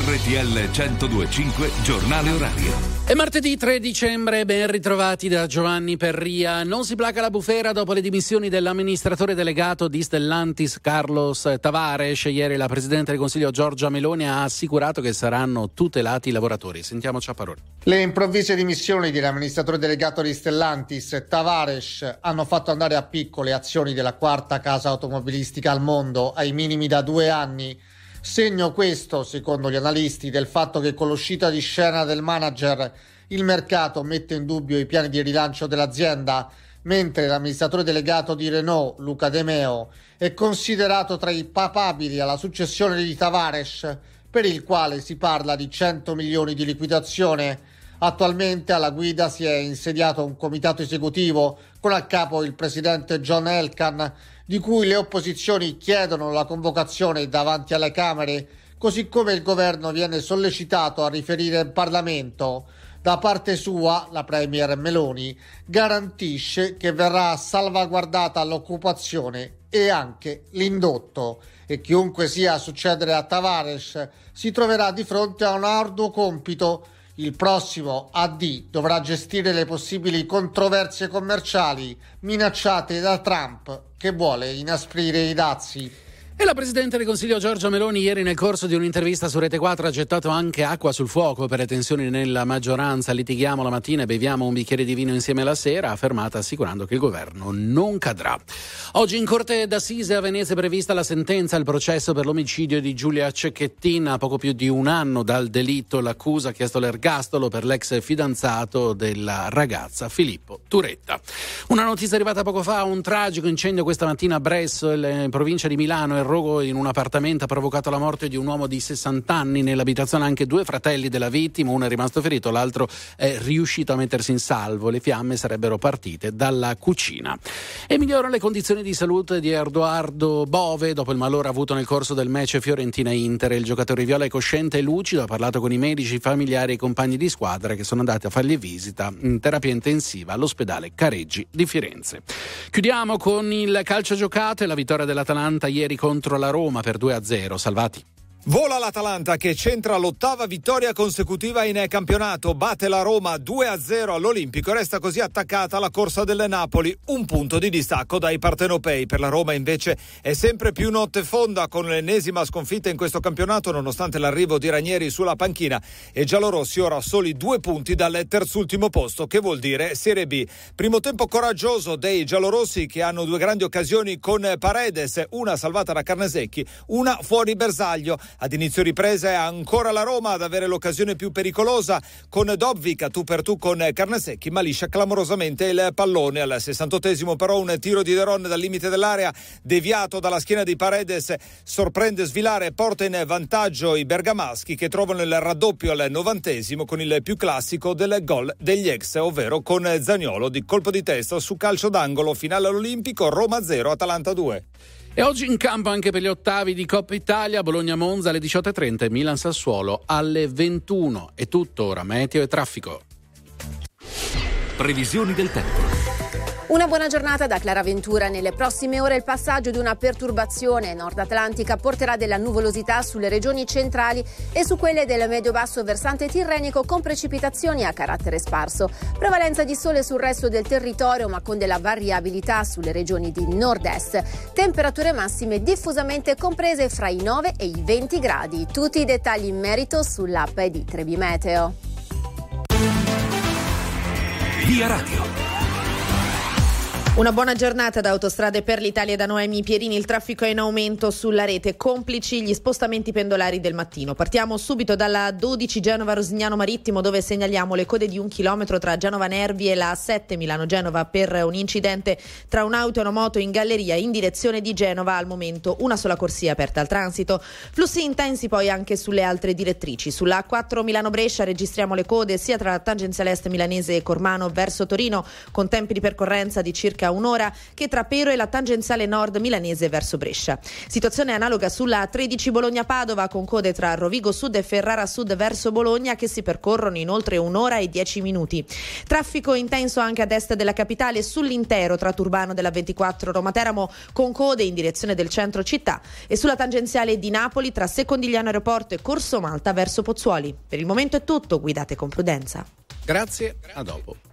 RTL 102.5 Giornale Orario. È martedì 3 dicembre, ben ritrovati da Giovanni Perria. Non si placa la bufera dopo le dimissioni dell'amministratore delegato di Stellantis Carlos Tavares. Ieri la Presidente del Consiglio Giorgia Meloni ha assicurato che saranno tutelati i lavoratori. Sentiamoci a parole. Le improvvise dimissioni dell'amministratore delegato di Stellantis Tavares hanno fatto andare a piccole azioni della quarta casa automobilistica al mondo ai minimi da 2 anni. Segno questo, secondo gli analisti, del fatto che con l'uscita di scena del manager il mercato mette in dubbio i piani di rilancio dell'azienda, mentre l'amministratore delegato di Renault, Luca De Meo, è considerato tra i papabili alla successione di Tavares, per il quale si parla di 100 milioni di liquidazione. Attualmente alla guida si è insediato un comitato esecutivo con a capo il presidente John Elkann, di cui le opposizioni chiedono la convocazione davanti alle Camere, così come il governo viene sollecitato a riferire in Parlamento. Da parte sua, la premier Meloni garantisce che verrà salvaguardata l'occupazione e anche l'indotto, e chiunque sia a succedere a Tavares si troverà di fronte a un arduo compito. Il prossimo AD dovrà gestire le possibili controversie commerciali minacciate da Trump, che vuole inasprire i dazi. E la Presidente del Consiglio Giorgia Meloni ieri nel corso di un'intervista su Rete 4 ha gettato anche acqua sul fuoco per le tensioni nella maggioranza. Litighiamo la mattina e beviamo un bicchiere di vino insieme la sera, ha affermato assicurando che il governo non cadrà. Oggi in Corte d'Assise a Venezia è prevista la sentenza al processo per l'omicidio di Giulia Cecchettin. A poco più di 1 anno dal delitto l'accusa ha chiesto l'ergastolo per l'ex fidanzato della ragazza Filippo Turetta. Una notizia arrivata poco fa: un tragico incendio questa mattina a Bresso, in provincia di Milano. Il rogo in un appartamento ha provocato la morte di un uomo di 60 anni. Nell'abitazione anche 2 fratelli della vittima, uno è rimasto ferito, l'altro è riuscito a mettersi in salvo. Le fiamme sarebbero partite dalla cucina. E migliorano le condizioni di salute di Edoardo Bove dopo il malore avuto nel corso del match Fiorentina-Inter. Il giocatore viola è cosciente e lucido, ha parlato con i medici, i familiari e i compagni di squadra che sono andati a fargli visita in terapia intensiva all'ospedale Careggi di Firenze. Chiudiamo con il calcio giocato e la vittoria dell'Atalanta ieri contro la Roma per 2-0. Salvati. Vola l'Atalanta che centra l'8ª vittoria consecutiva in campionato, batte la Roma 2-0 all'Olimpico, resta così attaccata alla corsa del Napoli, 1 punto di distacco dai partenopei. Per la Roma invece è sempre più notte fonda con l'ennesima sconfitta in questo campionato nonostante l'arrivo di Ranieri sulla panchina, e giallorossi ora soli 2 punti dal terzultimo posto, che vuol dire Serie B. Primo tempo coraggioso dei giallorossi che hanno 2 grandi occasioni con Paredes, una salvata da Carnesecchi, una fuori bersaglio. Ad inizio ripresa è ancora la Roma ad avere l'occasione più pericolosa con Dobbik a tu per tu con Carnesecchi, ma liscia clamorosamente il pallone. Al 68esimo però un tiro di De Ron dal limite dell'area deviato dalla schiena di Paredes sorprende Svilare e porta in vantaggio i bergamaschi, che trovano il raddoppio al 90esimo con il più classico del gol degli ex, ovvero con Zaniolo di colpo di testa su calcio d'angolo. Finale all'Olimpico, Roma 0 Atalanta 2. E oggi in campo anche per gli ottavi di Coppa Italia, Bologna-Monza alle 18.30 e Milan-Sassuolo alle 21. È tutto ora, meteo e traffico. Previsioni del tempo. Una buona giornata da Clara Ventura. Nelle prossime ore il passaggio di una perturbazione nord-atlantica porterà della nuvolosità sulle regioni centrali e su quelle del medio-basso versante tirrenico, con precipitazioni a carattere sparso. Prevalenza di sole sul resto del territorio, ma con della variabilità sulle regioni di nord-est. Temperature massime diffusamente comprese fra i 9 e i 20 gradi. Tutti i dettagli in merito sull'app di Trebi Meteo. Via Radio. Una buona giornata da Autostrade per l'Italia da Noemi Pierini. Il traffico è in aumento sulla rete, complici gli spostamenti pendolari del mattino. Partiamo subito dalla 12 Genova-Rosignano Marittimo, dove segnaliamo le code di 1 chilometro tra Genova Nervi e la A7 Milano-Genova per un incidente tra un'auto e una moto in galleria in direzione di Genova. Al momento una sola corsia aperta al transito. Flussi intensi poi anche sulle altre direttrici. Sulla A4 Milano-Brescia registriamo le code sia tra la tangenziale est milanese e Cormano verso Torino, con tempi di percorrenza di circa circa un'ora, che tra Pero e la tangenziale nord milanese verso Brescia. Situazione analoga sulla 13 Bologna-Padova, con code tra Rovigo Sud e Ferrara Sud verso Bologna che si percorrono in oltre un'ora e 10 minuti. Traffico intenso anche ad est della capitale sull'intero tratto urbano della 24 Roma-Teramo, con code in direzione del centro città, e sulla tangenziale di Napoli tra Secondigliano Aeroporto e Corso Malta verso Pozzuoli. Per il momento è tutto, guidate con prudenza. Grazie, a dopo.